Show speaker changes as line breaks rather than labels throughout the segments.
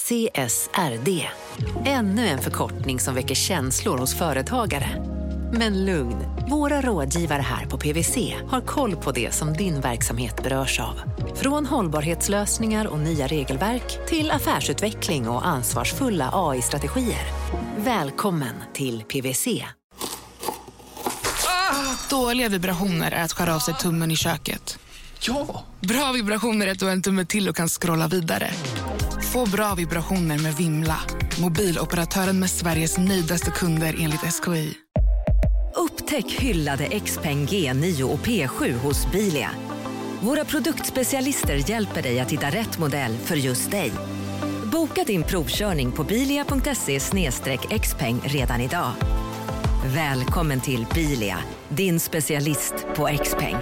CSRD. Ännu en förkortning som väcker känslor hos företagare. Men lugn, våra rådgivare här på PwC har koll på det som din verksamhet berörs av. Från hållbarhetslösningar och nya regelverk till affärsutveckling och ansvarsfulla AI-strategier. Välkommen till PwC.
Dåliga vibrationer är att skära av sig tummen i köket.
Ja!
Bra vibrationer är att du har en tumme till och kan scrolla vidare. Få bra vibrationer med Vimla. Mobiloperatören med Sveriges nöjdaste kunder enligt SKI.
Upptäck hyllade XPeng G9 och P7 hos Bilia. Våra produktspecialister hjälper dig att hitta rätt modell för just dig. Boka din provkörning på bilia.se/xpeng redan idag. Välkommen till Bilia, din specialist på XPeng.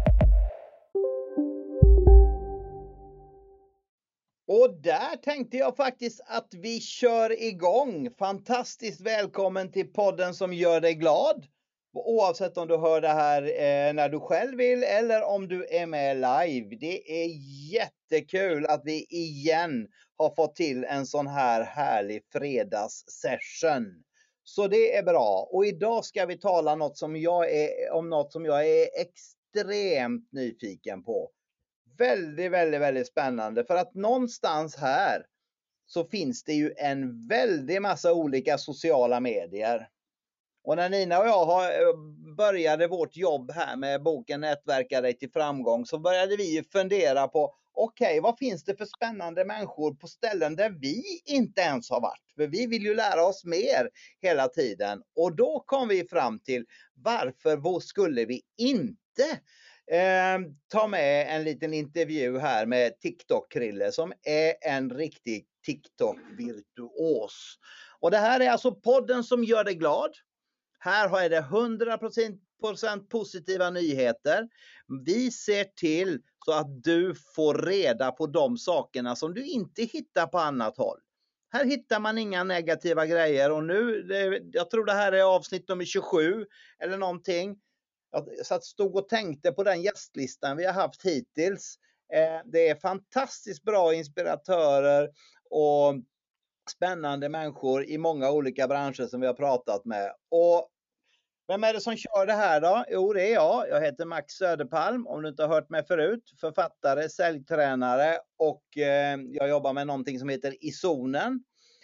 Och där tänkte jag faktiskt att vi kör igång. Fantastiskt välkommen till podden som gör dig glad. Oavsett om du hör det här när du själv vill eller om du är med live. Det är jättekul att vi igen har fått till en sån här härlig fredagssession. Så det är bra. Och idag ska vi tala om något som jag är extremt nyfiken på. Väldigt, väldigt, väldigt spännande. För att någonstans här så finns det ju en väldig massa olika sociala medier. Och när Nina och jag började vårt jobb här med boken Nätverka dig till framgång, så började vi ju fundera på okej, vad finns det för spännande människor på ställen där vi inte ens har varit? För vi vill ju lära oss mer hela tiden. Och då kom vi fram till varför skulle vi inte ta med en liten intervju här med TikTok-Krille som är en riktig TikTok-virtuos. Och det här är alltså podden som gör dig glad. Här är det 100% positiva nyheter. Vi ser till så att du får reda på de sakerna som du inte hittar på annat håll. Här hittar man inga negativa grejer och nu, jag tror det här är avsnitt nummer 27 eller någonting. Jag stod och tänkte på den gästlistan vi har haft hittills. Det är fantastiskt bra inspiratörer och spännande människor i många olika branscher som vi har pratat med. Och vem är det som kör det här då? Jo, det är jag. Jag heter Max Söderpalm, om du inte har hört mig förut. Författare, säljtränare och jag jobbar med någonting som heter I zonen.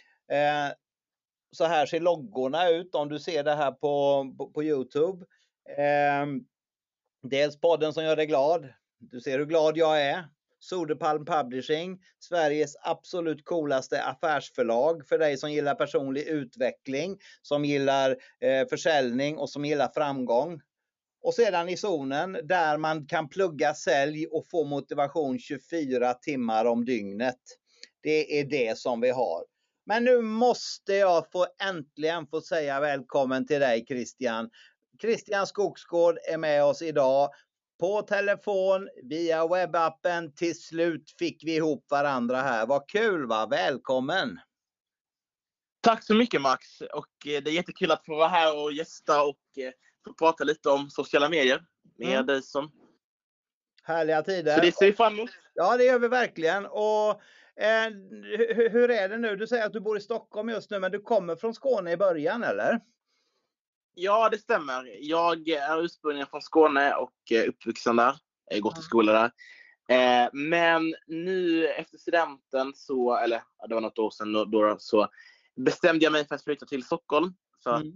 Så här ser loggorna ut om du ser det här på YouTube. Dels podden som gör dig glad. Du ser hur glad jag är. Söderpalm Publishing, Sveriges absolut coolaste affärsförlag för dig som gillar personlig utveckling, som gillar försäljning och som gillar framgång. Och sedan I zonen där man kan plugga sälj och få motivation 24 timmar om dygnet. Det är det som vi har. Men nu måste jag äntligen få säga välkommen till dig, Christian. Christian Skogsgård är med oss idag. På telefon, via webbappen, till slut fick vi ihop varandra här. Vad kul va? Välkommen!
Tack så mycket Max, och det är jättekul att få vara här och gästa och få prata lite om sociala medier med dig som...
Härliga tider.
Så det ser vi fram emot.
Ja, det gör vi verkligen. Och hur är det nu? Du säger att du bor i Stockholm just nu, men du kommer från Skåne i början, eller?
Ja, det stämmer. Jag är ursprungligen från Skåne och uppvuxen där. Jag har gått i skola där. Men nu efter studenten så, eller det var något år sedan då, så bestämde jag mig för att flytta till Stockholm. För att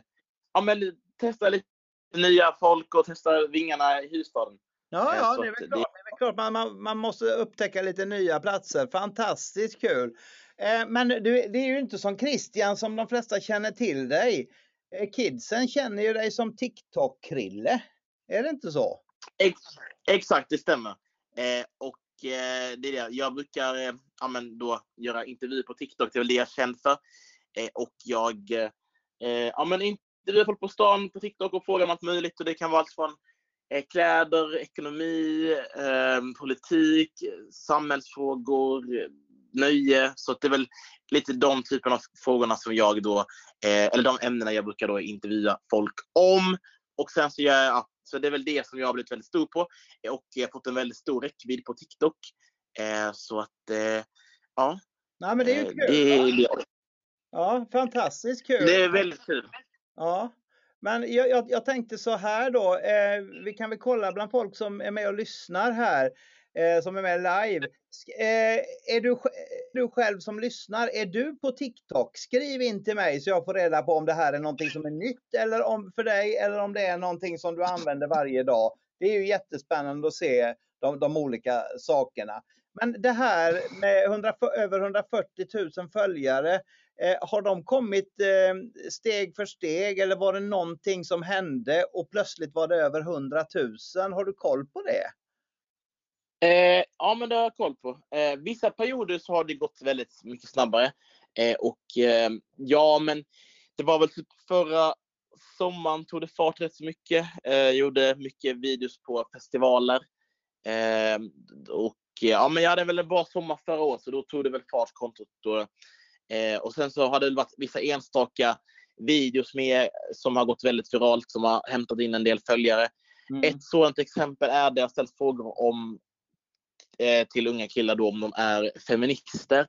testa lite nya folk och testa vingarna i huvudstaden.
Ja, det är väl klart. Man måste upptäcka lite nya platser. Fantastiskt kul. Men det är ju inte som Christian som de flesta känner till dig. Kidsen känner ju dig som TikTok-Krille. Är det inte så?
Exakt, det stämmer. Det är det. Jag brukar då göra intervjuer på TikTok. Det är väl det jag känner för. Och jag intervjuar folk på stan på TikTok och frågar om allt möjligt. Och det kan vara allt från kläder, ekonomi, politik, samhällsfrågor, nöje. Så det är väl lite de typerna av frågorna som jag då, eller de ämnena jag brukar då intervjua folk om. Och sen så så det är väl det som jag har blivit väldigt stor på. Och jag har fått en väldigt stor räckvidd på TikTok. Så att,
Nej, men det är ju kul. Ja, fantastiskt kul.
Det är väldigt kul.
Ja, men jag tänkte så här då. Vi kan väl kolla bland folk som är med och lyssnar här. Som är med live. Är du själv som lyssnar, är du på TikTok? Skriv in till mig så jag får reda på om det här är någonting som är nytt eller för dig, eller om det är någonting som du använder varje dag. Det är ju jättespännande att se de olika sakerna. Men det här med över 140 000 följare, har de kommit steg för steg, eller var det någonting som hände och plötsligt var det över 100 000? Har du koll på det?
Ja, men det har jag koll på. Vissa perioder så har det gått väldigt mycket snabbare. Ja, men det var väl typ förra sommaren tog det fart rätt så mycket. Gjorde mycket videos på festivaler. Ja, men jag hade väl en bra sommar förra året, så då tog det väl fart kontot då. Och sen så har det varit vissa enstaka videos med som har gått väldigt viralt, som har hämtat in en del följare. Ett sådant exempel är där jag ställt frågor om till unga killar då, om de är feminister.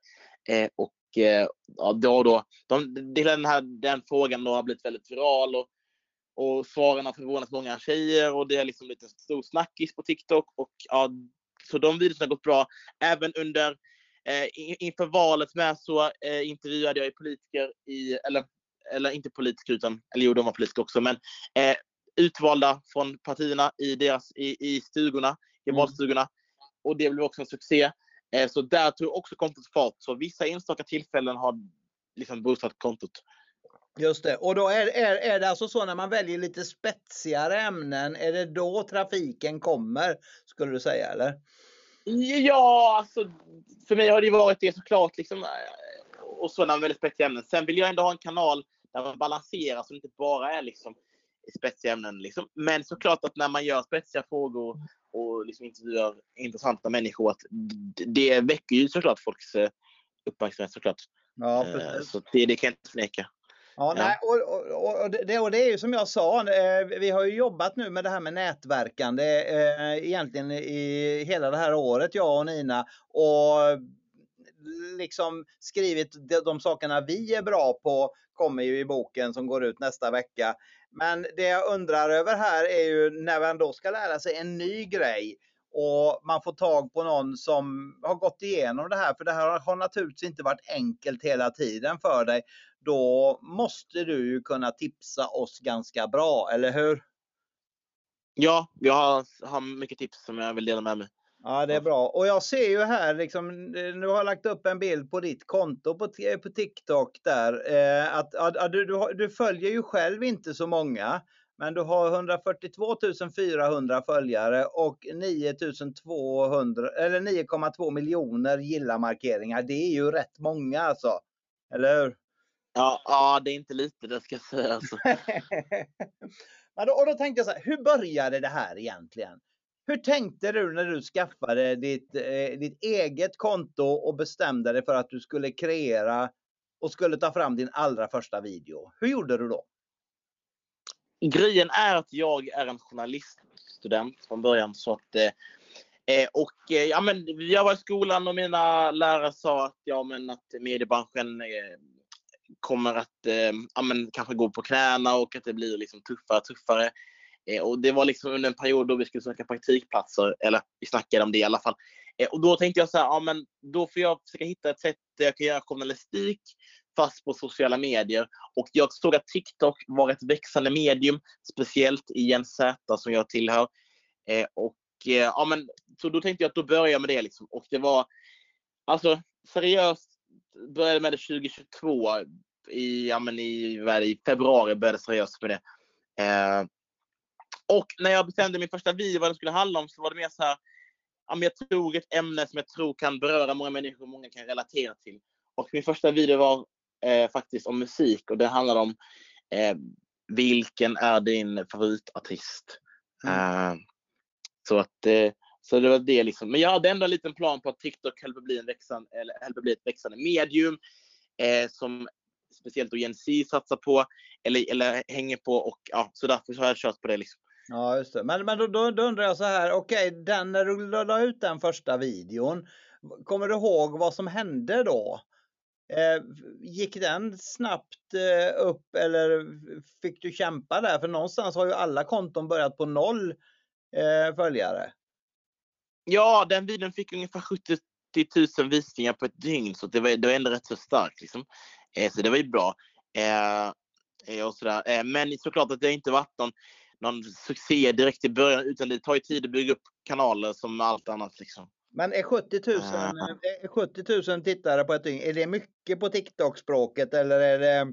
Den frågan då har blivit väldigt viral, och svaren har förvånat många tjejer, och det är liksom lite stor snackis på TikTok. Och ja, så de videorna har gått bra. Även under inför valet med så intervjuade jag ju politiker eller inte politiker utan, eller jo, de var politiker också, men utvalda från partierna i stugorna, i valstugorna. Och det blev också en succé. Så där tog också kontot fart. Så vissa enstaka tillfällen har liksom boostat kontot.
Just det. Och då är det alltså så, när man väljer lite spetsigare ämnen, är det då trafiken kommer, skulle du säga, eller?
Ja, alltså för mig har det varit det såklart liksom, och sådana väldigt spetsiga ämnen. Sen vill jag ändå ha en kanal där man balanserar, så det inte bara är liksom spetsiga ämnen liksom. Men såklart att när man gör spetsiga frågor och liksom intervjuar intressanta människor, att det väcker ju såklart folks uppmärksamhet såklart.
Ja, precis.
Så det kan jag inte förneka.
Ja, nej, och det är ju som jag sa, vi har ju jobbat nu med det här med nätverkande egentligen i hela det här året, jag och Nina, och liksom skrivit de sakerna vi är bra på, kommer ju i boken som går ut nästa vecka. Men det jag undrar över här är ju när man då ska lära sig en ny grej och man får tag på någon som har gått igenom det här, för det här har naturligtvis inte varit enkelt hela tiden för dig. Då måste du ju kunna tipsa oss ganska bra, eller hur?
Ja, jag har mycket tips som jag vill dela med mig.
Ja, det är bra. Och jag ser ju här, liksom, du har lagt upp en bild på ditt konto på TikTok där. Att du följer ju själv inte så många, men du har 142 400 följare och 9,2 miljoner gilla-markeringar. Det är ju rätt många alltså, eller hur?
Ja, det är inte lite, det ska jag säga alltså.
Och då tänkte jag så här, hur började det här egentligen? Hur tänkte du när du skaffade ditt eget konto och bestämde dig för att du skulle kreera och skulle ta fram din allra första video? Hur gjorde du då?
Grejen är att jag är en journaliststudent från början, så att ja, men jag var i skolan och mina lärare sa att att mediebranschen kommer att kanske gå på knäna och att det blir liksom tuffare. Och det var liksom under en period då vi skulle söka praktikplatser, eller vi snackade om det i alla fall. Och då tänkte jag så här, då får jag försöka hitta ett sätt där jag kan göra journalistik fast på sociala medier. Och jag såg att TikTok var ett växande medium, speciellt i Gen Z som jag tillhör. Så då tänkte jag att då börjar jag med det liksom. Och det var alltså seriöst, började med det 2022 i februari började jag seriöst med det. Och när jag bestämde min första video vad den skulle handla om, så var det mer så här, jag tog ett ämne som jag tror kan beröra många människor och många kan relatera till. Och min första video var faktiskt om musik, och det handlade om vilken är din favoritartist. Så det var det liksom. Men jag hade ändå en liten plan på att TikTok höll på att bli ett växande medium som speciellt då Gen Z satsar på eller hänger på, och ja, så därför har jag kört på det liksom.
Ja, just det. Men då undrar jag så här, okej, när du la ut den första videon, kommer du ihåg vad som hände då? Gick den snabbt upp eller fick du kämpa där? För någonstans har ju alla konton börjat på 0 följare.
Ja, den videon fick ungefär 70 000 visningar på ett dygn, så det var ändå rätt så starkt liksom. Så det var ju bra. Och sådär. Men såklart att det inte varit någon succé direkt i början, utan det tar ju tid att bygga upp kanaler som allt annat liksom.
Men är 70 000 tittare på ett dygn, är det mycket på TikTok-språket eller är det...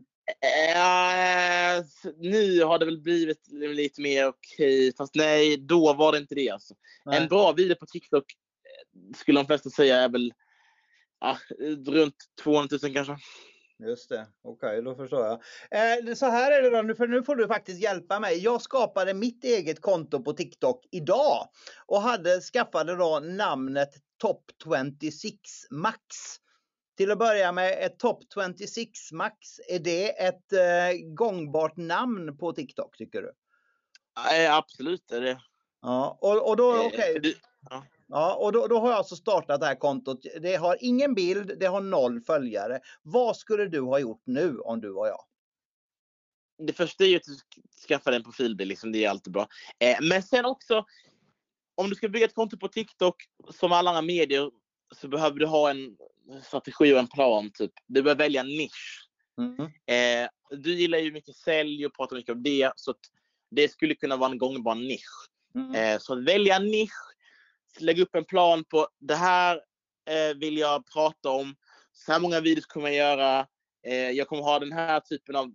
Nu har det väl blivit lite mer okej, fast nej, då var det inte det alltså. Nej. En bra video på TikTok skulle de flesta säga är väl runt 200 000 kanske.
Just det, okej, då förstår jag. Så här är det då, för nu får du faktiskt hjälpa mig. Jag skapade mitt eget konto på TikTok idag och skaffade då namnet Top 26 Max. Till att börja med, ett Top 26 Max, är det ett gångbart namn på TikTok tycker du?
Absolut är det.
Ja, och då okej. Ja, och då har jag alltså startat det här kontot. Det har ingen bild, det har 0 följare. Vad skulle du ha gjort nu om du var jag?
Det första är ju att du skaffar en profilbild, liksom, det är alltid bra. Men sen också, om du ska bygga ett konto på TikTok som alla andra medier, så behöver du ha en strategi och en plan typ. Du behöver välja en nisch. Du gillar ju mycket sälj och pratar mycket om det, så att det skulle kunna vara en gångbar nisch. Så att välja en nisch, lägga upp en plan på det här vill jag prata om, så här många videos kommer jag göra, jag kommer ha den här typen av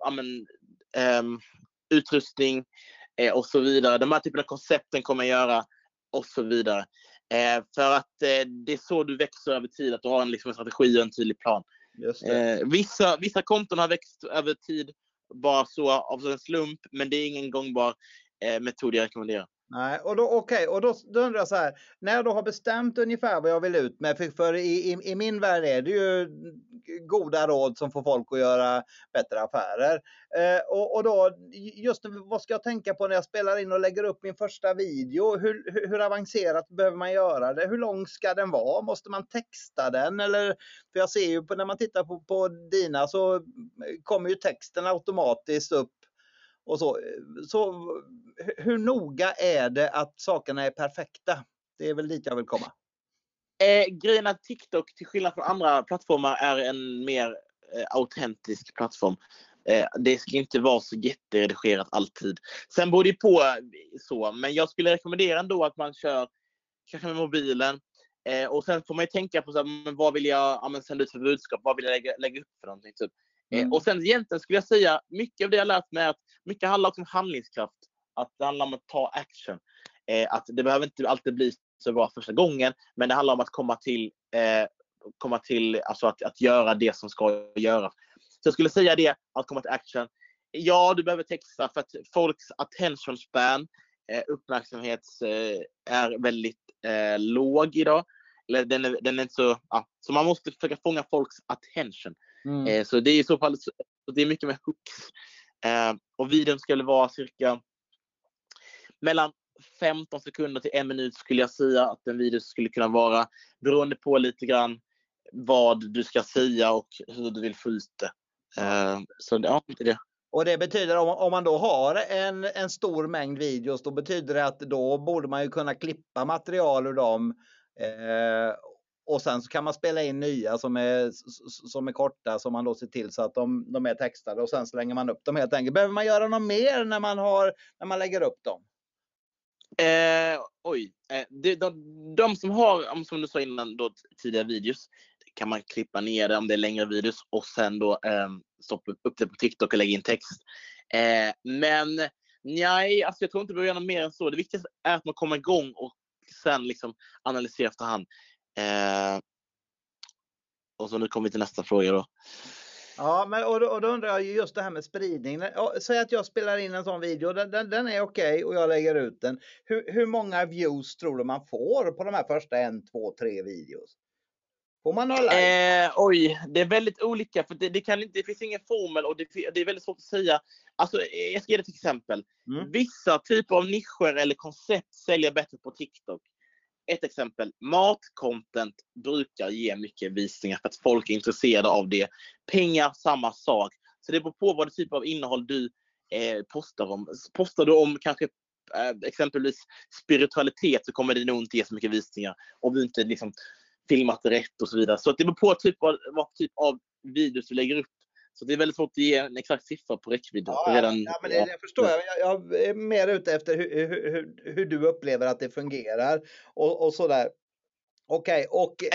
utrustning och så vidare, de här typen av koncepten kommer jag göra och så vidare. För att det är så du växer över tid, att du har en strategi och en tydlig plan.
Just det.
Vissa konton har växt över tid bara så av en slump, men det är ingen gångbar metod jag rekommenderar.
Nej, och då undrar jag så här, när jag då har bestämt ungefär vad jag vill ut med, för i min värld är det ju goda råd som får folk att göra bättre affärer. Och då, just vad ska jag tänka på när jag spelar in och lägger upp min första video? Hur avancerat behöver man göra det? Hur lång ska den vara? Måste man texta den? Eller, för jag ser ju när man tittar på dina så kommer ju texten automatiskt upp. Och så hur noga är det att sakerna är perfekta? Det är väl dit jag vill komma.
Grejen att TikTok, till skillnad från andra plattformar, är en mer autentisk plattform. Det ska inte vara så jätteredigerat alltid. Sen beror det på så, men jag skulle rekommendera ändå att man kör kanske med mobilen. Och sen får man ju tänka på så här, men vad vill jag sända ut för budskap? Vad vill jag lägga upp för någonting typ? Och sen egentligen skulle jag säga, mycket av det jag lärt mig är att mycket handlar också om handlingskraft. Att det handlar om att ta action. Att det behöver inte alltid bli så bra första gången, men det handlar om att komma till alltså att göra det som ska göras. Så jag skulle säga det, att komma till action. Ja, du behöver texta för att folks attention span, uppmärksamhets är väldigt låg idag. Eller den är inte så, så man måste försöka fånga folks attention. Så det är i så fall, det är mycket med hooks. Och videon skulle vara cirka mellan 15 sekunder till 1 minut skulle jag säga att en video skulle kunna vara, beroende på lite grann vad du ska säga och hur du vill få ut det. Så ja, det är det.
Och det betyder om man då har en stor mängd videos, då betyder det att då borde man ju kunna klippa material ur dem. Och sen så kan man spela in nya som är korta, som man då ser till så att de är textade, och sen slänger man upp dem helt enkelt. Behöver man göra något mer när man lägger upp dem?
De som har, som du sa innan, då, tidiga videos, kan man klippa ner det om det är längre videos och sen då stoppa upp det på TikTok och lägga in text. Men nej, alltså jag tror inte vi behöver göra något mer än så. Det viktigaste är att man kommer igång och sen liksom analysera efterhand. Och så nu kommer vi till nästa fråga då.
Ja, men och då undrar jag just det här med spridning. Säg att jag spelar in en sån video, den är okej och jag lägger ut den. Hur många views tror du man får på de här första 1, 2, 3 videos? Får man några like?
Det är väldigt olika, för det finns ingen formel och det är väldigt svårt att säga. Alltså, jag ska ge ett exempel. Vissa typer av nischer eller koncept säljer bättre på TikTok. ett exempel. Matcontent brukar ge mycket visningar för att folk är intresserade av det. Pengar, samma sak. Så det beror på vad det typ av innehåll du postar om. Postar du om kanske exempelvis spiritualitet, så kommer det nog inte ge så mycket visningar om du inte liksom filmat rätt och så vidare. Så det beror på vad typ av videos du lägger upp. Så det är väldigt svårt att ge en exakt siffra på räckvidd.
Men det förstår jag. Jag är mer ute efter hur du upplever att det fungerar och sådär. Okej.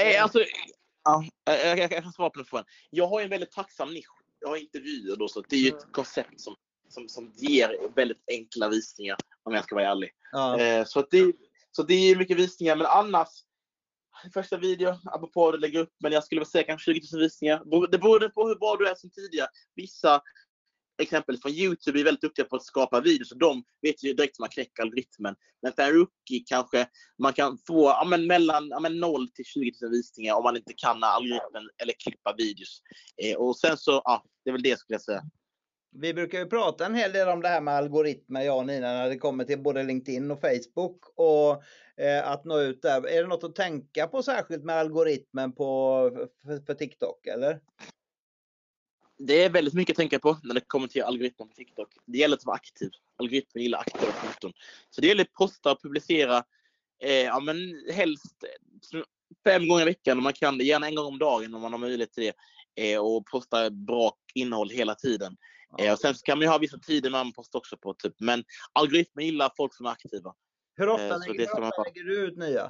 Jag kan svara på den frågan. Jag har en väldigt tacksam nisch. Jag har intervjuer då, så det är ju ett koncept som ger väldigt enkla visningar, om jag ska vara ärlig.
Ja.
Så det är mycket visningar, men annars första video, apropå vad du lägger upp, men jag skulle väl säga kanske 20 000 visningar. Det beror på hur bra du är som tidigare. Vissa exempel från YouTube är väldigt duktiga på att skapa videos, så de vet ju direkt hur man knäcker algoritmen. Men för en rookie kanske man kan få mellan 0 till 20 000 visningar om man inte kan algoritmen eller klippa videos. Och sen så, det är väl det skulle jag säga.
Vi brukar ju prata en hel del om det här med algoritmer, jag och Nina, när det kommer till både LinkedIn och Facebook och att nå ut där. Är det något att tänka på särskilt med algoritmen för TikTok, eller?
Det är väldigt mycket att tänka på när det kommer till algoritmen på TikTok. Det gäller att vara aktiv. Algoritmen gillar aktiva konton. Så det gäller att posta och publicera helst 5 gånger i veckan om man kan det. Gärna en gång om dagen om man har möjlighet till det. Och posta bra innehåll hela tiden. Och sen så kan man ju ha vissa tider när man postar också på typ. Men algoritmen gillar folk som är aktiva.
Hur ofta lägger du ut nya?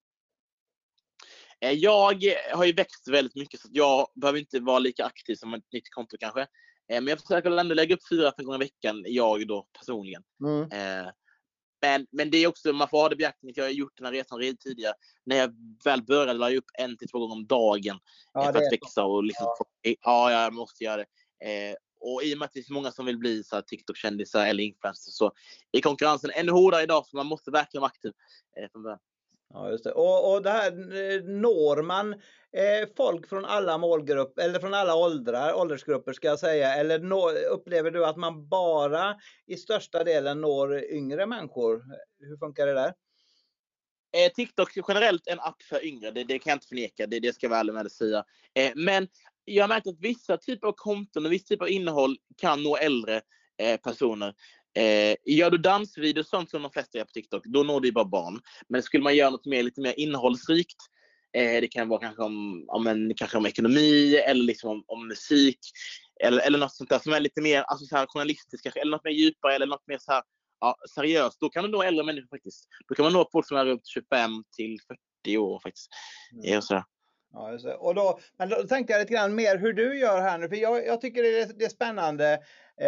Jag har ju växt väldigt mycket, så jag behöver inte vara lika aktiv som ett nytt konto kanske. Men jag försöker ändå lägga upp 4-5 gånger i veckan, jag då personligen. Men det är också, man får ha det beaktning att jag har gjort den här resan redan tidigare. När jag väl började la jag upp 1-2 gånger om dagen för att växa och liksom, jag måste göra det. Och i och med att det är så många som vill bli så här TikTok-kändisar eller influencers, så är konkurrensen ännu hårdare idag, så man måste verkligen vara aktiv från början.
Ja, just det. Och det här, når man folk från alla målgrupper eller från alla åldersgrupper ska jag säga, eller upplever du att man bara i största delen når yngre människor? Hur funkar det där?
TikTok generellt en app för yngre, det kan jag inte förneka, det ska jag väl med att säga. Men jag har märkt att vissa typer av konton och vissa typer av innehåll kan nå äldre personer. Gör du dansvideos sånt som de flesta gör på TikTok, då når du bara barn. Men skulle man göra något lite mer innehållsrikt, det kan vara kanske om ekonomi eller liksom om musik eller något sånt där som är lite mer så här journalistiskt eller något mer djupare eller något mer så här seriöst, då kan du nå äldre människor faktiskt. Då kan man nå folk som är runt 25 till 40 år faktiskt. Så där.
Ja, just det. Och då tänkte jag lite grann mer hur du gör här nu, för jag tycker det är spännande.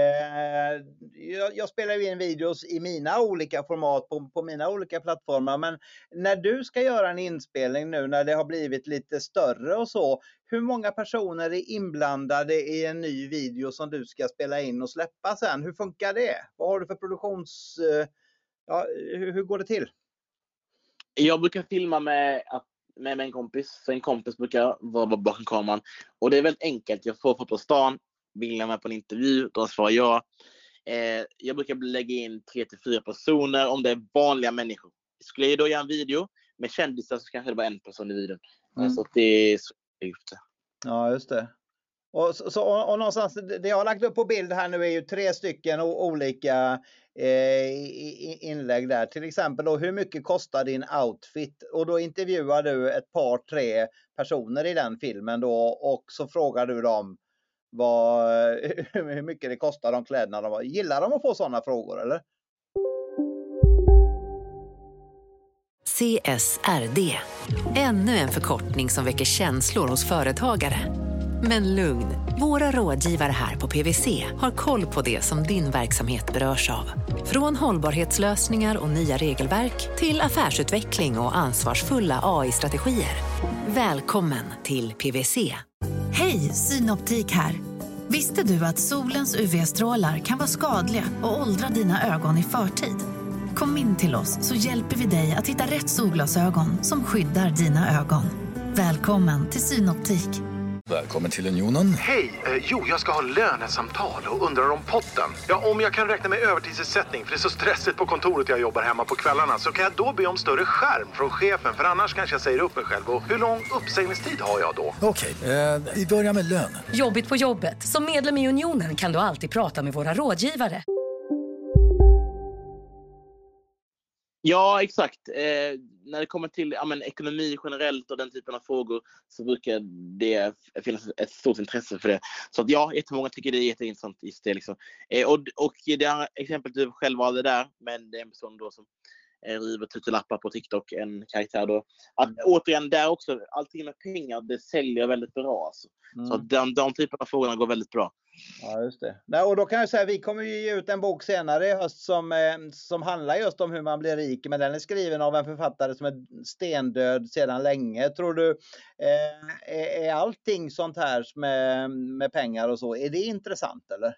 Jag spelar ju in videos i mina olika format på mina olika plattformar, men när du ska göra en inspelning nu när det har blivit lite större och så, hur många personer är inblandade i en ny video som du ska spela in och släppa sen? Hur funkar det? Vad har du för hur går det till? Jag brukar filma med en kompis, så en kompis brukar vara bakom kameran, och det är väldigt enkelt. Jag får på stan, vill jag med på en intervju, då svarar jag. Jag brukar lägga in 3-4 personer om det är vanliga människor. Skulle jag då göra en video med kändisar, så kanske det var en person i videon. Så det är så just det. Ja, just det. Och någonstans, det jag har lagt upp på bild här nu är ju 3 stycken olika inlägg där. Till exempel då, hur mycket kostar din outfit? Och då intervjuar du ett par 3 personer i den filmen då, och så frågar du dem hur mycket det kostar de kläderna de har. Gillar de att få sådana frågor, eller?
CSRD. Ännu en förkortning som väcker känslor hos företagare. Men lugn, våra rådgivare här på PwC har koll på det som din verksamhet berörs av. Från hållbarhetslösningar och nya regelverk till affärsutveckling och ansvarsfulla AI-strategier. Välkommen till PwC.
Hej, Synoptik här. Visste du att solens UV-strålar kan vara skadliga och åldra dina ögon i förtid? Kom in till oss så hjälper vi dig att hitta rätt solglasögon som skyddar dina ögon. Välkommen till Synoptik.
Välkommen till Unionen.
Hej, jag ska ha lönesamtal och undrar om potten. Ja, om jag kan räkna med övertidsersättning för det är så stressigt på kontoret jag jobbar hemma på kvällarna, så kan jag då be om större skärm från chefen, för annars kanske jag säger upp mig själv. Och hur lång uppsägningstid har jag då?
Okej, vi börjar med lön.
Jobbigt på jobbet. Som medlem i Unionen kan du alltid prata med våra rådgivare.
Ja, exakt. När det kommer till ekonomi generellt och den typen av frågor så brukar det finnas ett stort intresse för det. Så att ja, jättemånga tycker det är jätteintressant just det liksom. Och det här exemplet du själv valde där, men det är en person då som river tutelappar på TikTok, en karaktär då. Att återigen där också, allting med pengar, det säljer väldigt bra alltså. Så att de typen av frågorna går väldigt bra.
Ja, just det. Nej, och då kan jag säga att vi kommer ju ge ut en bok senare i höst som handlar just om hur man blir rik. Men den är skriven av en författare som är stendöd sedan länge. Tror du, är allting sånt här med pengar och så, är det intressant eller?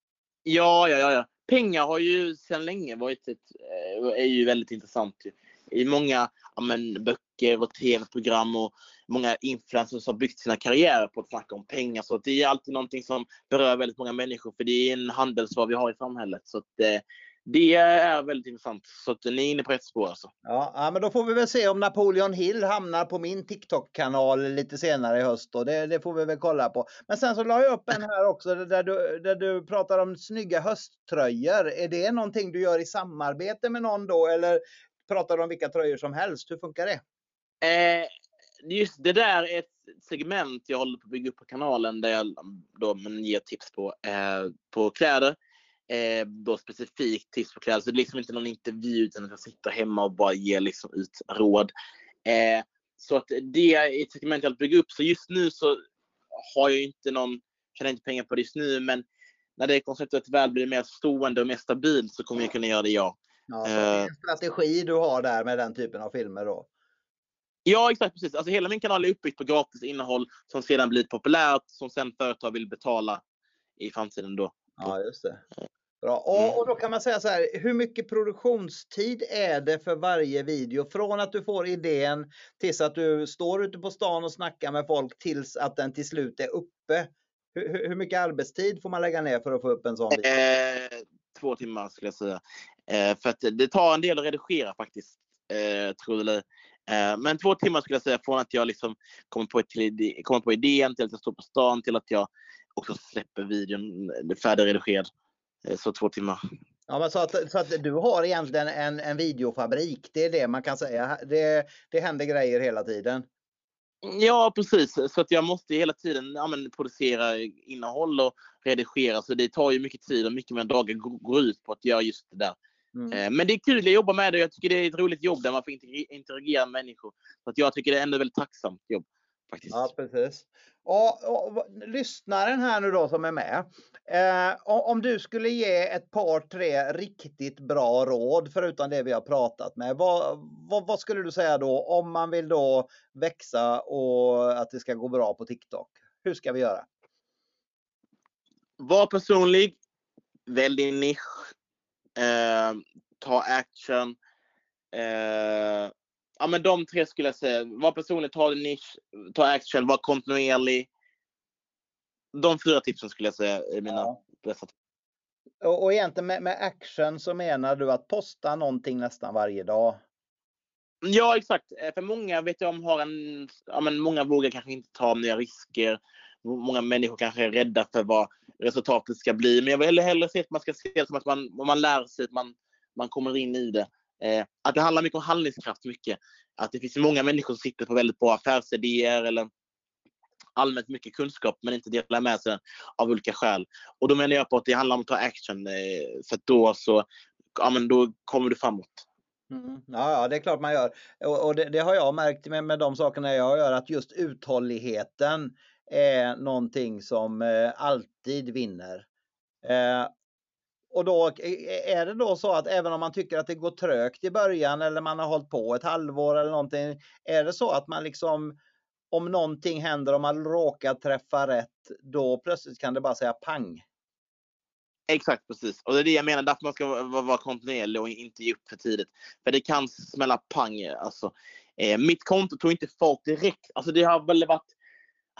Ja. Pengar har ju sedan länge varit är ju väldigt intressant. I många böcker och tv-program och många influencers har byggt sina karriärer på att snacka om pengar. Så det är alltid någonting som berör väldigt många människor, för det är en handelsvara vi har i samhället. Så att, det är väldigt intressant. Så att ni är inne på rätt spår alltså.
Ja, men då får vi väl se om Napoleon Hill hamnar på min TikTok-kanal lite senare i höst. Och det får vi väl kolla på. Men sen så la jag upp en här också där du pratar om snygga hösttröjor. Är det någonting du gör i samarbete med någon då? Eller pratar du om vilka tröjor som helst? Hur funkar det?
Just det där är ett segment jag håller på att bygga upp på kanalen där jag då ger tips på kläder. Då specifikt tips på kläder. Så det är liksom inte någon intervju utan att jag sitter hemma och bara ger liksom ut råd. Så att det är ett segment jag bygger upp. Så just nu så har jag tjänar inte pengar på det just nu, men när det konceptet väl blir mer stående och mer stabilt så kommer jag kunna göra det, ja.
Ja, så det är en strategi du har där med den typen av filmer då?
Ja, exakt, precis. Alltså hela min kanal är uppbyggd på gratis innehåll som sedan blir populärt, som sen företag vill betala i framtiden då.
Ja, just det. Bra. Och då kan man säga så här, hur mycket produktionstid är det för varje video? Från att du får idén tills att du står ute på stan och snackar med folk tills att den till slut är uppe. Hur mycket arbetstid får man lägga ner för att få upp en sån video?
2 timmar skulle jag säga. För att det tar en del att redigera faktiskt, tror du eller. Men 2 timmar skulle jag säga, från att jag liksom kommer på idén till att jag står på stan till att jag också släpper videon färdigredigerad. Så 2 timmar.
Ja, men så att du har egentligen en videofabrik, det är det man kan säga. Det händer grejer hela tiden.
Ja, precis. Så att jag måste hela tiden producera innehåll och redigera. Så det tar ju mycket tid och mycket mer dagar går ut på att göra just det där. Men det är kul att jobba med det. Jag tycker det är ett roligt jobb där man får interagera med människor. Så att jag tycker det är ändå väldigt tacksamt jobb faktiskt.
Ja, precis. Och lyssnaren här nu då som är med. Om du skulle ge ett par, 3 riktigt bra råd förutom det vi har pratat med. Vad skulle du säga då om man vill då växa och att det ska gå bra på TikTok? Hur ska vi göra?
Var personlig. Välj din nisch. Ta action. Ja, men de 3 skulle jag säga. Var personlig, ta din nisch, ta action, var kontinuerlig. De 4 tipsen skulle jag säga är mina bästa.
Och egentligen med action så menar du att posta någonting nästan varje dag?
Ja, exakt. För många vet jag många vågar kanske inte ta nya risker. Många människor kanske är rädda för vad resultatet ska bli. Men jag vill hellre se att man ska se det som att man lär sig, att man kommer in i det. Att det handlar mycket om handlingskraft, mycket. Att det finns många människor som sitter på väldigt bra affärsidéer eller allmänt mycket kunskap men inte delar med sig av olika skäl. Och då menar jag på att det handlar om att ta action, för att då kommer du framåt.
Ja, det är klart man gör. Och det har jag märkt med de sakerna jag gör, att just uthålligheten är någonting som alltid vinner. Och då är det då så att även om man tycker att det går trögt i början eller man har hållit på ett halvår eller någonting, är det så att man liksom, om någonting händer, om man råkar träffa rätt, då plötsligt kan det bara säga pang.
Exakt, precis. Och det är det jag menar, därför man ska vara kontinuerlig och inte ge upp för tidigt. För det kan smälla pang. Alltså, mitt konto tog inte fart direkt. Alltså det har väl varit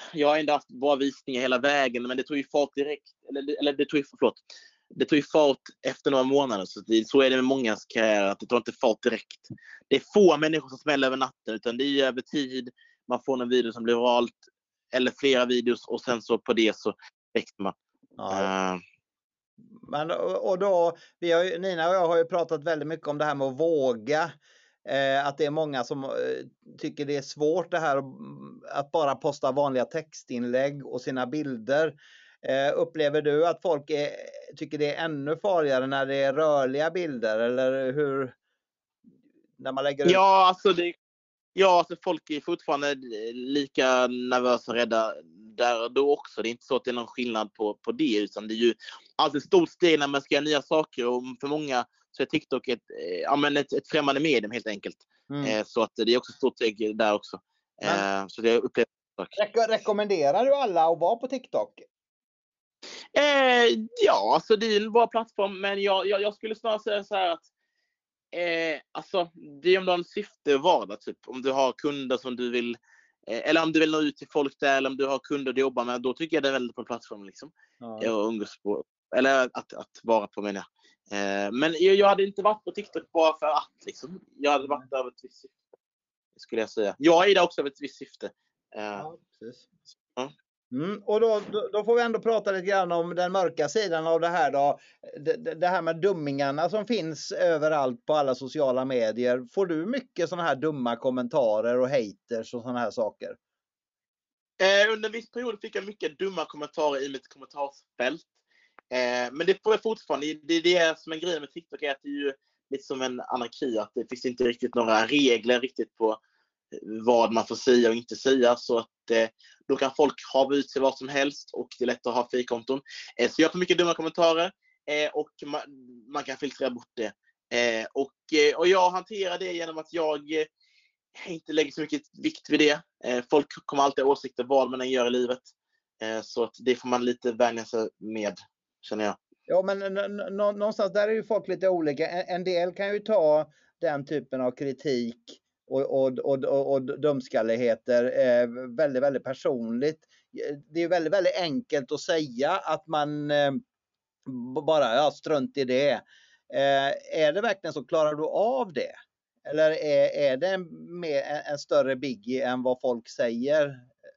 jag har ändå haft bra visningar hela vägen, men det tog ju fart direkt. Det tog ju fart efter några månader. Så är det med många karriärer, att det tar inte fart direkt. Det är få människor som smäller över natten, utan det är över tid. Man får en video som blir viralt, eller flera videos, och sen så på det så växer man.
Ja. Men, och då, Nina och jag har ju pratat väldigt mycket om det här med att våga. Att det är många som tycker det är svårt det här att bara posta vanliga textinlägg och sina bilder. Upplever du att folk tycker det är ännu farligare när det är rörliga bilder, eller hur? När man lägger ut...
alltså folk är fortfarande lika nervösa och rädda där och då också. Det är inte så att det är någon skillnad på det, utan det är ju alltid ett stort steg när man ska göra nya saker, och för många så är TikTok ett främmande medium helt enkelt. Så att det är också ett stort steg där också. Så det upplever.
Rekommenderar du alla att vara på TikTok?
Ja, alltså det är en bra plattform, men jag skulle snarare säga så här att alltså, det är om du har en syfte att vara där, typ. Om du har kunder som du vill, eller om du vill nå ut till folk där, eller om du har kunder du jobbar med, då tycker jag det är väldigt bra plattform liksom. Eller att vara på, menar jag. Men jag hade inte varit på TikTok bara för att liksom. Jag hade varit där av ett visst syfte, skulle jag säga. Jag är där också av ett visst syfte.
Ja, precis.
Ja.
Och då får vi ändå prata lite grann om den mörka sidan av det här då. Det här med dummingarna som finns överallt på alla sociala medier. Får du mycket sådana här dumma kommentarer och haters och sådana här saker?
Under en viss period fick jag mycket dumma kommentarer i mitt kommentarsfält. Men det får jag fortfarande. Det som är grejen med TikTok är att det är ju lite som en anarki. Att det finns inte riktigt några regler riktigt på vad man får säga och inte säga, så att då kan folk ha ut sig vad som helst, och det är lätt att ha fejkkonton. Så jag får mycket dumma kommentarer, och man kan filtrera bort det. Och jag hanterar det genom att jag inte lägger så mycket vikt vid det. Folk kommer alltid ha åsikter vad man än gör i livet. Så att det får man lite vänja sig med, känner jag.
Ja, men någonstans där är ju folk lite olika. En del kan ju ta den typen av kritik och dumskalligheter väldigt, väldigt personligt. Det är väldigt, väldigt enkelt att säga att man bara strunt i det. Är det verkligen så? Klarar du av det? Eller är det en större biggie än vad folk säger?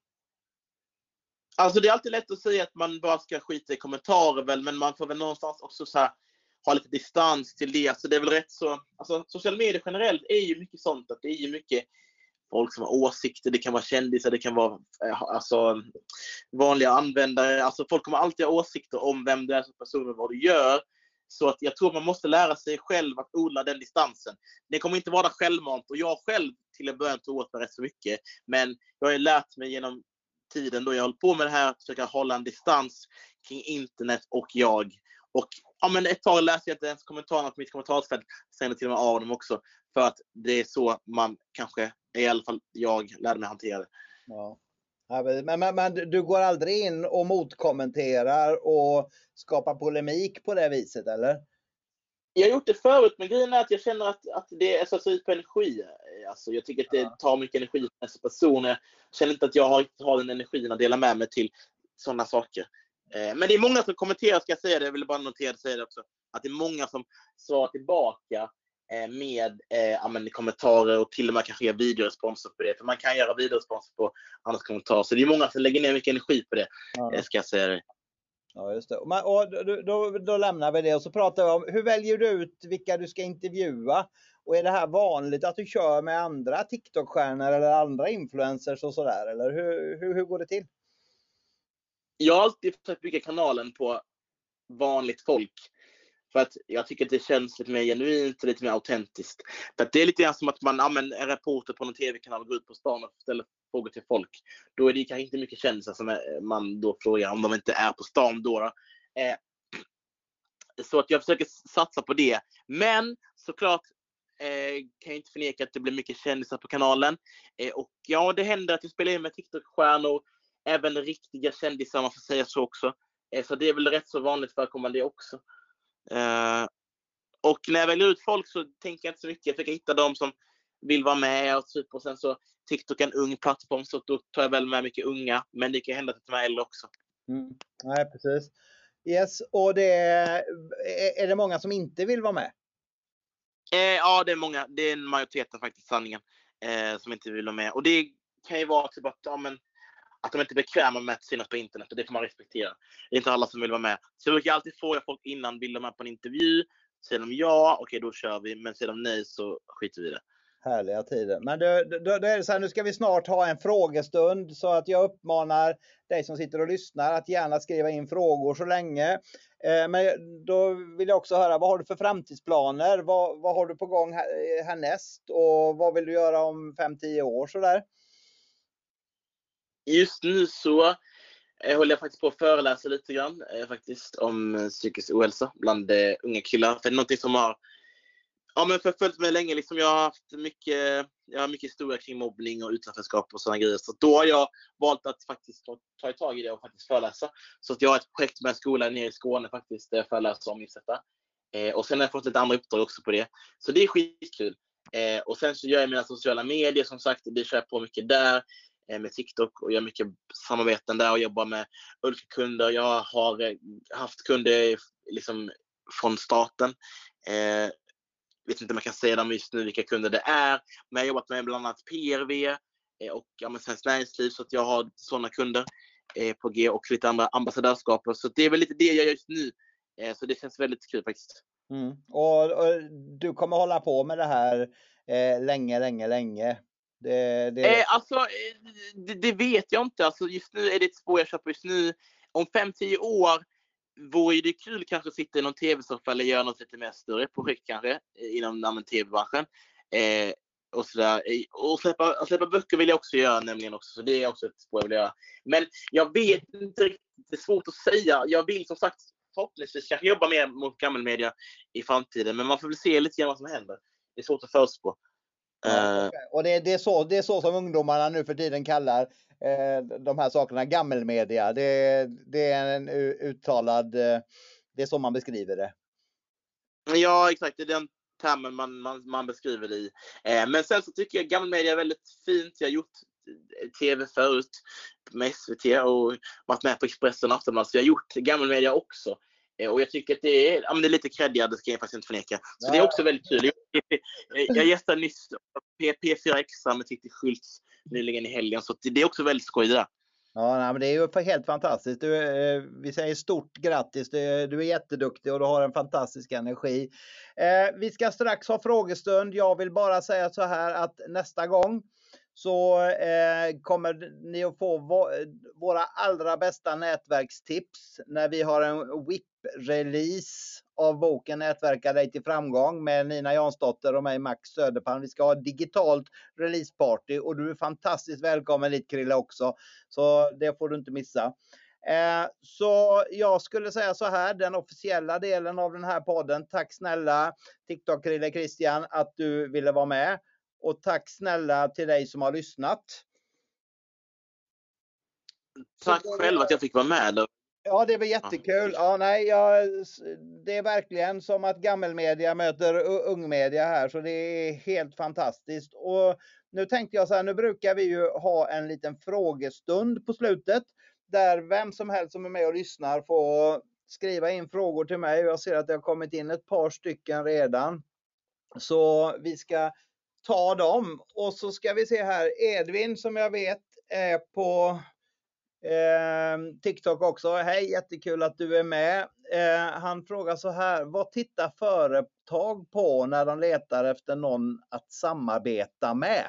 Alltså det är alltid lätt att säga att man bara ska skita i kommentarer väl, men man får väl någonstans också så här ha lite distans till det. Så det är väl rätt så, alltså sociala medier generellt är ju mycket sånt, att det är ju mycket folk som har åsikter, det kan vara kändisar, det kan vara alltså vanliga användare, alltså folk kommer alltid ha åsikter om vem du är som person och vad du gör. Så att jag tror man måste lära sig själv att odla den distansen. Det kommer inte vara självmant, och jag själv till en början tog åt mig rätt så mycket, men jag har lärt mig genom tiden då jag håller på med det här att försöka hålla en distans kring internet och jag. Och ja, men ett tag läste jag inte ens kommentarerna på mitt kommentarsfält, sen till och med av dem också, för att det är så man kanske, i alla fall jag, lärde mig hantera det.
Ja. Men du går aldrig in och motkommenterar och skapar polemik på det viset, eller?
Jag har gjort det förut, men grejen är att jag känner att det är så ut på energi. Alltså, jag tycker att det tar mycket energi för nästa person. Jag känner inte att jag har den energin att dela med mig till sådana saker. Men det är många som kommenterar, ska jag säga det. Jag vill bara notera att säga det också. Att det är många som svarar tillbaka med kommentarer och till och med kanske göra videoresponser på det. För man kan göra videoresponser på andras kommentarer. Så det är många som lägger ner mycket energi på det, ska jag säga det.
Ja, just det. Och då lämnar vi det och så pratar vi om hur väljer du ut vilka du ska intervjua? Och är det här vanligt att du kör med andra TikTok-stjärnor eller andra influencers och sådär? Eller hur går det till?
Jag har alltid försökt bygga kanalen på vanligt folk. För att jag tycker att det känns lite mer genuint och lite mer autentiskt. För att det är lite grann som att man använder en reporter på någon tv-kanal och går ut på stan och ställer frågor till folk. Då är det kanske inte mycket kändisar som man då frågar om de inte är på stan då. Så att jag försöker satsa på det. Men såklart kan jag inte förneka att det blir mycket kändisar på kanalen. Och ja, det händer att jag spelar in med TikTok-stjärnor. Även riktiga kändisar, man får säga så också. Så det är väl rätt så vanligt förekommande det också. Och när jag väljer ut folk så tänker jag inte så mycket. Jag försöker hitta dem som vill vara med och typ. Och sen så TikTok är en ung plattform, så då tar jag väl med mycket unga. Men det kan hända att jag tar med äldre också.
Nej, precis. Yes, och är det många som inte vill vara med?
Ja, det är många. Det är en majoriteten faktiskt, sanningen, som inte vill vara med. Och det kan ju vara typ att de inte är bekväma med att synas på internet, och det får man respektera. Det är inte alla som vill vara med. Så jag brukar alltid fråga folk innan, vill de med på en intervju? Säger de ja, okej, då kör vi. Men säger de nej, så skiter vi i det.
Härliga tider. Men då är det så här, nu ska vi snart ha en frågestund, så att jag uppmanar dig som sitter och lyssnar att gärna skriva in frågor så länge. Men då vill jag också höra, vad har du för framtidsplaner? Vad har du på gång härnäst? Och vad vill du göra om 5-10 år så där?
Just nu så håller jag faktiskt på att föreläsa lite grann faktiskt om psykisk ohälsa bland unga killar. För det är någonting som har förföljt mig länge. Liksom jag har haft mycket historia kring mobbning och utanförskap och sådana grejer. Så då har jag valt att faktiskt ta tag i det och faktiskt föreläsa. Så att jag har ett projekt med en skola nere i Skåne faktiskt, där jag föreläser om just detta. Och sen har jag fått lite andra uppdrag också på det. Så det är skitkul. Och sen så gör jag mina sociala medier, som sagt. Det kör jag på mycket där. Med TikTok, och gör mycket samarbeten där och jobbar med olika kunder. Jag har haft kunder liksom från staten. Vet inte om jag kan säga dem just nu vilka kunder det är, men jag har jobbat med bland annat PRV och Svenskt Näringsliv, så att jag har sådana kunder på G, och lite andra ambassadörskaper. Så det är väl lite det jag gör just nu. Så det känns väldigt kul faktiskt.
Och du kommer hålla på med det här länge?
Det vet jag inte. Alltså, just nu är det ett spår jag köper just nu. Om 5-10 år vore det kul kanske att sitta i någon tv-soffa eller göra något lite mer större projekt kanske inom tv-branschen. Och sådär. Och släppa böcker vill jag också göra nämligen också. Så det är också ett spår jag vill göra. Men jag vet inte riktigt, det är svårt att säga. Jag vill som sagt förhoppningsvis kanske jobba mer mot gammelmedia i framtiden. Men man får väl se lite grann vad som händer. Det är svårt att förutspå.
Okay. Och det är så som ungdomarna nu för tiden kallar de här sakerna, gammelmedia. Det är en uttalad, det är så man beskriver det.
Ja, exakt. Det är den termen man beskriver det i. Men sen så tycker jag gammelmedia är väldigt fint. Jag har gjort tv förut med SVT och varit med på Expressen och Aftonbladet. Så jag har gjort gammelmedia också. Och jag tycker att det är lite kreddigare, det ska jag faktiskt inte förneka. Så det är också väldigt kul. Jag gästade nyss P4 Extra med Titti Schultz nyligen i helgen. Så det är också väldigt skoj där.
Ja, men det är ju helt fantastiskt. Vi säger stort grattis. Du är jätteduktig och du har en fantastisk energi. Vi ska strax ha frågestund. Jag vill bara säga så här att nästa gång så kommer ni att få våra allra bästa nätverkstips när vi har en WIP-release av boken Nätverka dig till framgång med Nina Jansdotter och mig, Max Söderpalm. Vi ska ha ett digitalt releaseparty och du är fantastiskt välkommen dit, Krille, också. Så det får du inte missa. Så jag skulle säga så här, den officiella delen av den här podden. Tack snälla TikTok-Krille Christian att du ville vara med. Och tack snälla till dig som har lyssnat.
Tack själv att jag fick vara med.
Ja, det var jättekul. Det är verkligen som att gammelmedia möter ungmedia här. Så det är helt fantastiskt. Och nu tänkte jag så här, nu brukar vi ju ha en liten frågestund på slutet. Där vem som helst som är med och lyssnar får skriva in frågor till mig. Jag ser att det har kommit in ett par stycken redan. Så vi ska ta dem. Och så ska vi se här. Edvin, som jag vet är på TikTok också. Hej, jättekul att du är med. Han frågar så här: vad tittar företag på när de letar efter någon att samarbeta med?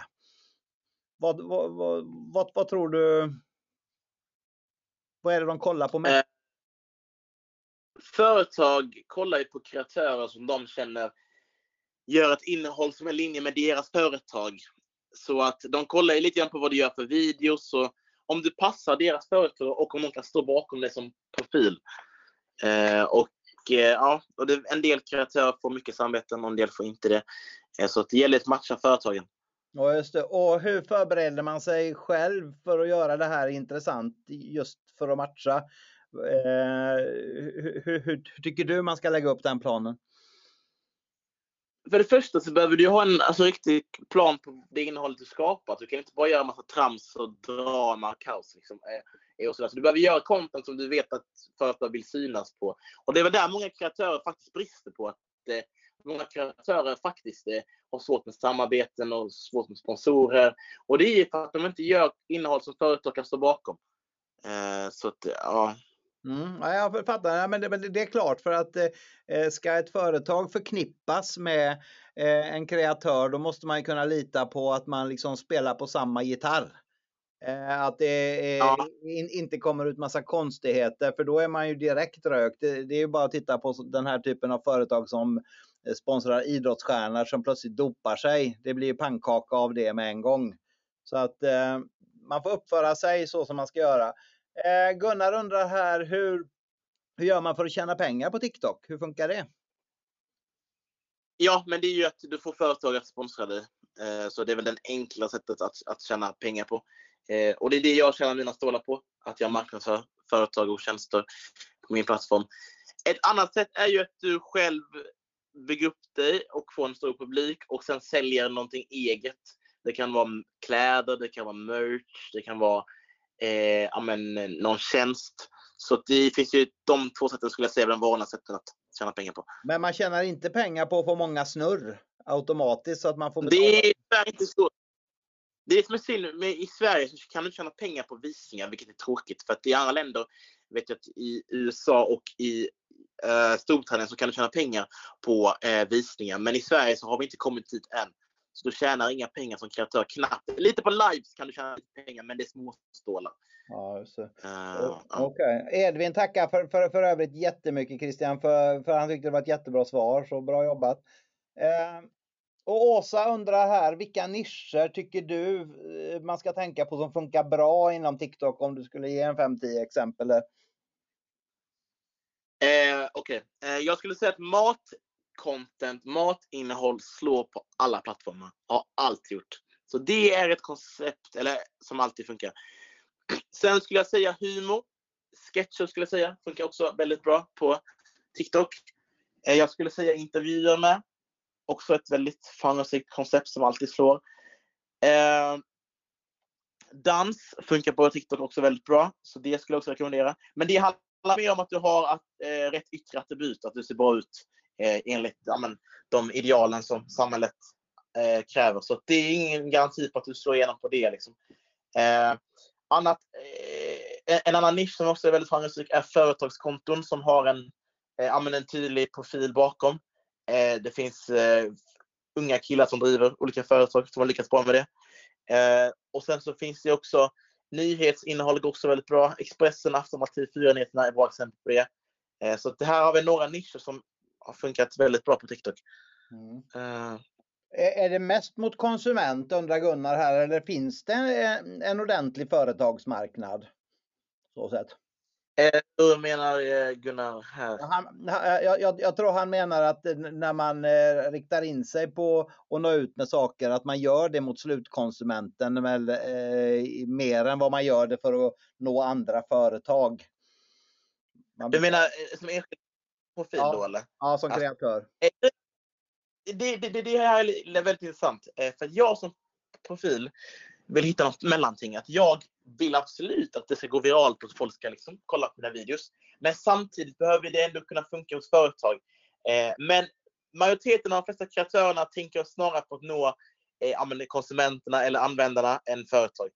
Vad tror du? Vad är det de kollar på med?
Företag kollar ju på kreatörer som de känner gör ett innehåll som är i linje med deras företag. Så att de kollar ju lite grann på vad du gör för videos, och om du passar deras företag och om de kan stå bakom det som profil. Och en del kreatörer får mycket samarbeten och en del får inte det. Så att det gäller att matcha företagen.
Ja, just det. Och hur förbereder man sig själv för att göra det här intressant just för att matcha? Hur tycker du man ska lägga upp den planen?
för det första så behöver du ha en riktig plan på det innehållet du skapar. Du kan inte bara göra en massa trams och drama och kaos. Liksom, och så du behöver göra content som du vet att företag vill synas på. Och det är väl där många kreatörer faktiskt brister på. Att många kreatörer faktiskt har svårt med samarbeten och svårt med sponsorer. Och det är för att de inte gör innehåll som företag kan stå bakom. Så att, ja...
Ja, jag fattar. Ja, men det är klart, för att ska ett företag förknippas med en kreatör, då måste man ju kunna lita på att man liksom spelar på samma gitarr. Att det inte kommer ut massa konstigheter, för då är man ju direkt rökt. Det är ju bara att titta på den här typen av företag som sponsrar idrottsstjärnor som plötsligt dopar sig. Det blir ju pannkaka av det med en gång. Så att man får uppföra sig så som man ska göra. Gunnar undrar här, hur gör man för att tjäna pengar på TikTok? Hur funkar det?
Ja, men det är ju att du får företag att sponsra dig. Så det är väl det enkla sättet att tjäna pengar på. Och det är det jag tjänar mina stålar på. Att jag marknadsför företag och tjänster på min plattform. Ett annat sätt är ju att du själv bygger upp dig och får en stor publik och sen säljer någonting eget. Det kan vara kläder, det kan vara merch, det kan vara någon tjänst. Så det finns ju de två sätten, skulle jag säga, den vanliga sätten att tjäna pengar på.
Men man tjänar inte pengar på att få många snurr automatiskt så att man får betala.
Det är inte så. Det är som är synd, men i Sverige så kan du tjäna pengar på visningar, vilket är tråkigt. För att i andra länder, vet jag att i USA och i Storbritannien så kan du tjäna pengar på visningar. Men i Sverige så har vi inte kommit dit än. Så du tjänar inga pengar som kreatör, knappt. Lite på lives kan du tjäna lite pengar, men det är småstålar.
Ja, just det. Okej. Edvin, tackar för övrigt jättemycket, Christian, för han tyckte det var ett jättebra svar. Så bra jobbat. Och Åsa undrar här, vilka nischer tycker du man ska tänka på som funkar bra inom TikTok, om du skulle ge en 5-10 exempel?
Okej. Jag skulle säga att matinnehåll slår på alla plattformar. Har alltid gjort. Så det är ett koncept som alltid funkar. Sen skulle jag säga humor. Sketcher skulle jag säga funkar också väldigt bra på TikTok. Jag skulle säga intervjuer med. Också ett väldigt framgångsrikt koncept som alltid slår. Dans funkar på TikTok också väldigt bra. Så det skulle jag också rekommendera. Men det handlar mer om att du har rätt yttre attribut. Att du ser bra ut enligt de idealen som samhället kräver. Så det är ingen garanti på att du slår igenom på det. Liksom. En annan nisch som också är väldigt framgångsrik är företagskonton som har en tydlig profil bakom. Det finns unga killar som driver olika företag som har lyckats bra med det. Och sen så finns det också nyhetsinnehåll går också väldigt bra. Expressen, Aftonbladet, 4-nyheterna är bra exempel på det. Så det här har vi några nischer som har funkat väldigt bra på TikTok.
Är det mest mot konsument, undrar Gunnar här, eller finns det en ordentlig företagsmarknad? Så sätt.
Hur menar Gunnar här?
Jag tror han menar att när man riktar in sig på att nå ut med saker, att man gör det mot slutkonsumenten mer än vad man gör det för att nå andra företag.
Du menar som enskild profil då, eller?
Ja, som kreatör.
Det här är väldigt intressant. För jag som profil vill hitta något mellanting. Att jag vill absolut att det ska gå viralt och att folk ska liksom kolla på mina videos. Men samtidigt behöver det ändå kunna funka hos företag. Men majoriteten av de flesta kreatörerna tänker snarare på att nå konsumenterna eller användarna än företag.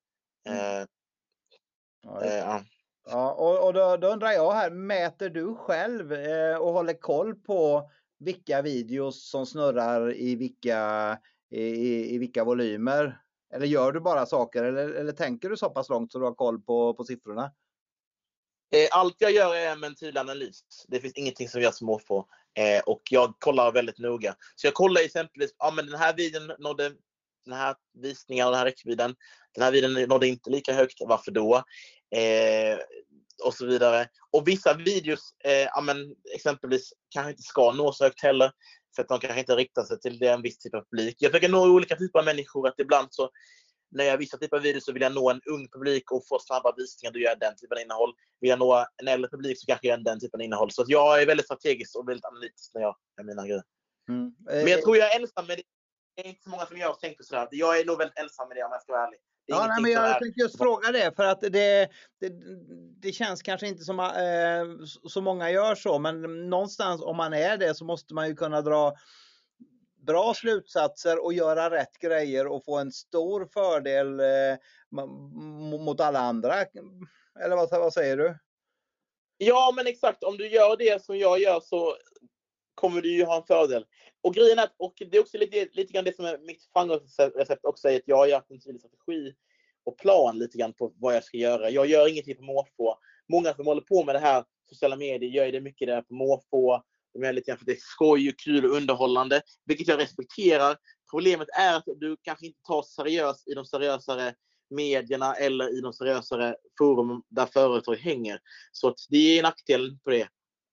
Ja, och då undrar jag här, mäter du själv och håller koll på vilka videos som snurrar i vilka volymer? Eller gör du bara saker, eller tänker du så pass långt så du har koll på siffrorna?
Allt jag gör är en tydlig analys. Det finns ingenting som jag små på. Och jag kollar väldigt noga. Så jag kollar exempelvis, den här videon nådde den här visningen och den här räckvidden. Den här videon nådde inte lika högt, varför då? Och så vidare. Och vissa videos exempelvis kanske inte ska nå så högt heller. För att de kanske inte riktar sig till en viss typ av publik. Jag försöker nå olika typer av människor. Att ibland så, när jag vissa typer av videos så vill jag nå en ung publik och få snabba visningar. Då gör jag den typen av innehåll. Vill jag nå en äldre publik så kanske jag gör den typen av innehåll. Så att jag är väldigt strategisk och väldigt analytisk när jag gör mina grejer. Men jag tror jag är ensam med det. Det är inte så många som jag tänker sådär. Jag är nog väldigt ensam med det om jag ska vara ärlig.
Men jag tänkte just fråga det, för att det känns kanske inte som så många gör så, men någonstans om man är det så måste man ju kunna dra bra slutsatser och göra rätt grejer och få en stor fördel mot alla andra. Eller vad säger du? Ja, men exakt. Om du gör det som jag gör så kommer du ju ha en fördel. Och grejen är, och det är också lite grann det som är mitt framgångsrecept också, är att jag har gjort en tydlig strategi och plan lite grann på vad jag ska göra. Jag gör ingenting på måfå. Många som håller på med det här sociala medier gör det mycket där på måfå. De är lite grann för det är skoj och kul och underhållande, vilket jag respekterar. Problemet är att du kanske inte tar seriöst i de seriösare medierna eller i de seriösare forum där företag hänger. Så att det är en nackdel på det.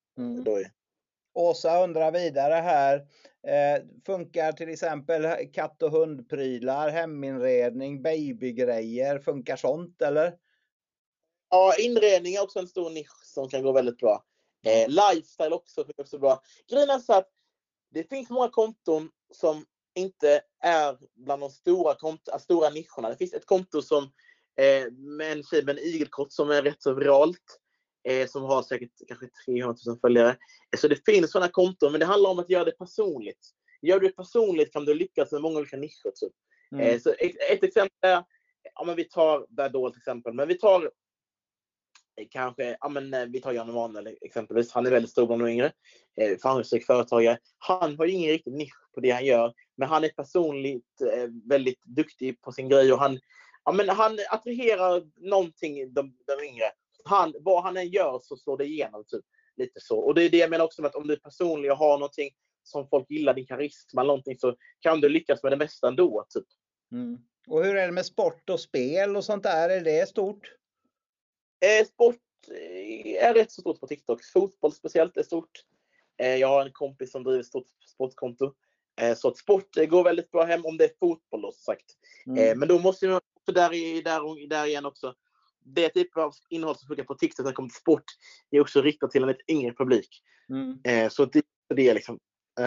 Åsa undrar vidare här. Funkar till exempel katt- och hundprylar, heminredning, babygrejer, funkar sånt eller? Ja, inredning är också en stor nisch som kan gå väldigt bra. Lifestyle också funkar också bra. Grejen är så att det finns många konton som inte är bland de stora nischerna. Det finns ett konto som med en tjej med en igelkott som är rätt så viralt. Som har säkert kanske 300 000 följare. Så det finns sådana konton, men det handlar om att göra det personligt. Gör du det personligt kan du lyckas med många olika nischer. Typ. Så ett exempel är, men vi tar där då till exempel, men vi tar kanske, vi tar Jan Emanuel exempelvis. Han är väldigt stor bland de yngre. Framgångsrik företagare. Han har ju ingen riktig nisch på det han gör, men han är personligt väldigt duktig på sin grej och han attraherar någonting de yngre. Vad han än gör så slår det igenom typ, lite så. Och det är det jag menar också med att om du personligen har någonting som folk gillar, din karisma eller någonting, så kan du lyckas med det mesta ändå typ. Och hur är det med sport och spel och sånt där? Är det stort? Sport är rätt så stort på TikTok. Fotboll speciellt är stort. Jag har en kompis som driver ett stort sportkonto. Så att sport går väldigt bra hem om det är fotboll då, sagt. Men då måste man också där igen också. Det typ av innehåll som funkar på TikTok när det kommer till sport är också riktat till en lite yngre publik. Så det är liksom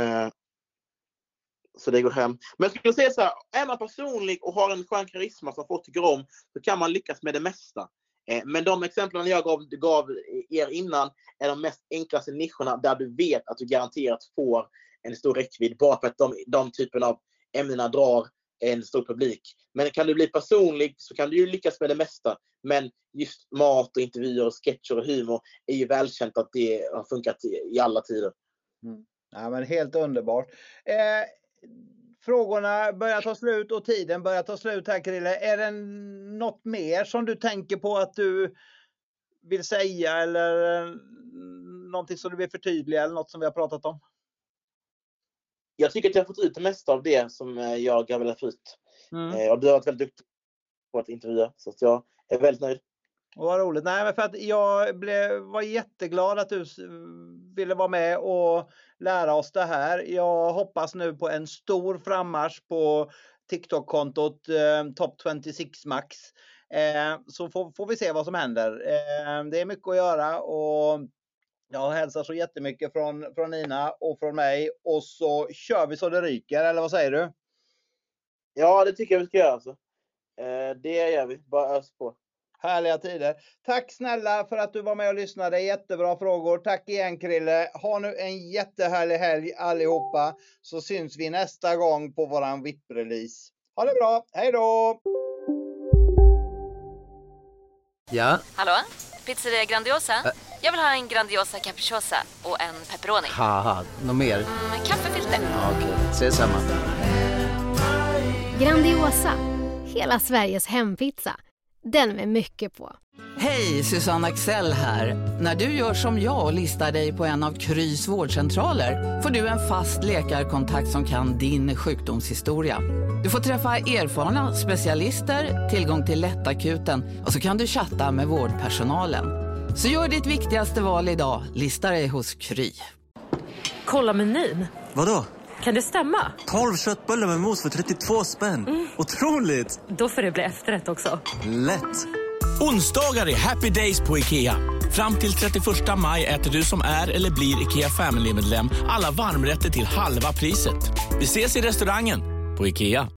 så det går hem. Men jag skulle säga så här, är man personlig och har en skön karisma som folk tycker om, så kan man lyckas med det mesta. Men de exemplen jag gav er innan är de mest enklaste nischerna där du vet att du garanterat får en stor räckvidd bara för att de typen av ämnena drar en stor publik. Men kan du bli personlig så kan du ju lyckas med det mesta. Men just mat och intervjuer och sketcher och humor är ju välkänt att det har funkat i alla tider. Ja, men helt underbart. Frågorna börjar ta slut och tiden börjar ta slut här, Krille. Är det något mer som du tänker på att du vill säga eller någonting som du vill förtydliga eller något som vi har pratat om? Jag tycker att jag har fått ut det mesta av det som jag har velat få ut. Och du har varit väldigt duktig på att intervjua, så att jag är väldigt nöjd. Och vad roligt. Nej, men för att jag var jätteglad att du ville vara med och lära oss det här. Jag hoppas nu på en stor frammarsch på TikTok-kontot Top 26 Max. Så får vi se vad som händer. Det är mycket att göra och jag hälsar så jättemycket från Nina och från mig. Och så kör vi så det ryker, eller vad säger du? Ja, det tycker jag vi ska göra alltså. Det gör vi. Bara ös på. Härliga tider. Tack snälla för att du var med och lyssnade. Jättebra frågor. Tack igen, Krille. Ha nu en jättehärlig helg allihopa. Så syns vi nästa gång på våran VIP-release. Ha det bra. Hej då!
Ja?
Hallå? Pizzeria Grandiosa? Jag vill ha en Grandiosa capriciosa och en pepperoni.
Haha, något mer?
Kaffefilter.
Ja, okej, ses samma.
Grandiosa, hela Sveriges hempizza. Den med mycket på.
Hej, Susanne Axel här. När du gör som jag och listar dig på en av Krys vårdcentraler får du en fast läkarkontakt som kan din sjukdomshistoria. Du får träffa erfarna specialister, tillgång till lättakuten och så kan du chatta med vårdpersonalen. Så gör ditt viktigaste val idag, lista dig hos Kry.
Kolla menyn.
Vadå?
Kan det stämma?
12 köttbullar med mos för 32 spänn. Otroligt!
Då får det bli efterrätt också.
Lätt!
Onsdagar är happy days på IKEA. Fram till 31 maj äter du som är eller blir IKEA Family-medlem alla varmrätter till halva priset. Vi ses i restaurangen på IKEA.